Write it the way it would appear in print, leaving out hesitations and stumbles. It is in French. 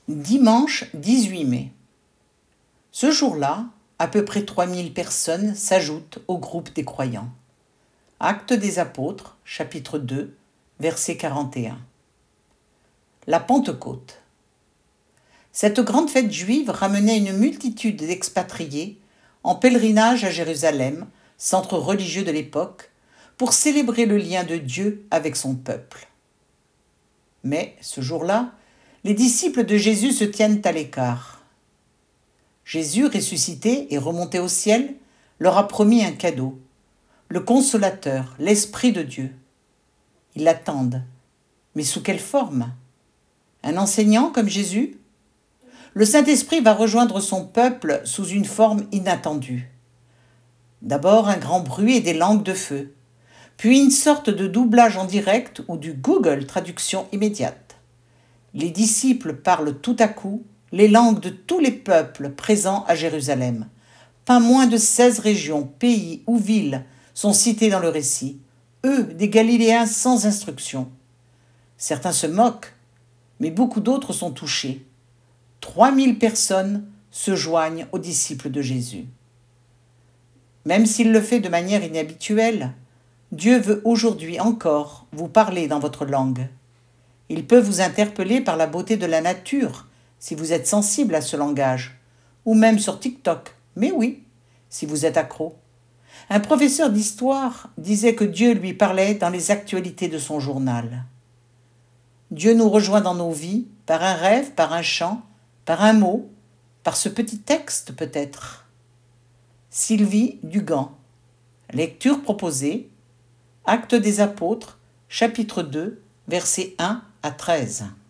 Dimanche 18 mai. Ce jour-là, à peu près 3000 personnes s'ajoutent au groupe des croyants. Actes des Apôtres, chapitre 2, verset 41. La Pentecôte. Cette grande fête juive ramenait une multitude d'expatriés en pèlerinage à Jérusalem, centre religieux de l'époque, pour célébrer le lien de Dieu avec son peuple. Mais ce jour-là, les disciples de Jésus se tiennent à l'écart. Jésus, ressuscité et remonté au ciel, leur a promis un cadeau, le Consolateur, l'Esprit de Dieu. Ils l'attendent. Mais sous quelle forme? Un enseignant comme Jésus? Le Saint-Esprit va rejoindre son peuple sous une forme inattendue. D'abord un grand bruit et des langues de feu, puis une sorte de doublage en direct ou du Google Traduction immédiate. Les disciples parlent tout à coup les langues de tous les peuples présents à Jérusalem. Pas moins de 16 régions, pays ou villes sont cités dans le récit, eux, des Galiléens sans instruction. Certains se moquent, mais beaucoup d'autres sont touchés. 3000 personnes se joignent aux disciples de Jésus. Même s'il le fait de manière inhabituelle, Dieu veut aujourd'hui encore vous parler dans votre langue. Il peut vous interpeller par la beauté de la nature, si vous êtes sensible à ce langage, ou même sur TikTok, mais oui, si vous êtes accro. Un professeur d'histoire disait que Dieu lui parlait dans les actualités de son journal. Dieu nous rejoint dans nos vies, par un rêve, par un chant, par un mot, par ce petit texte peut-être. Sylvie Dugan. Lecture proposée. Actes des Apôtres, chapitre 2, versets 1 à 13.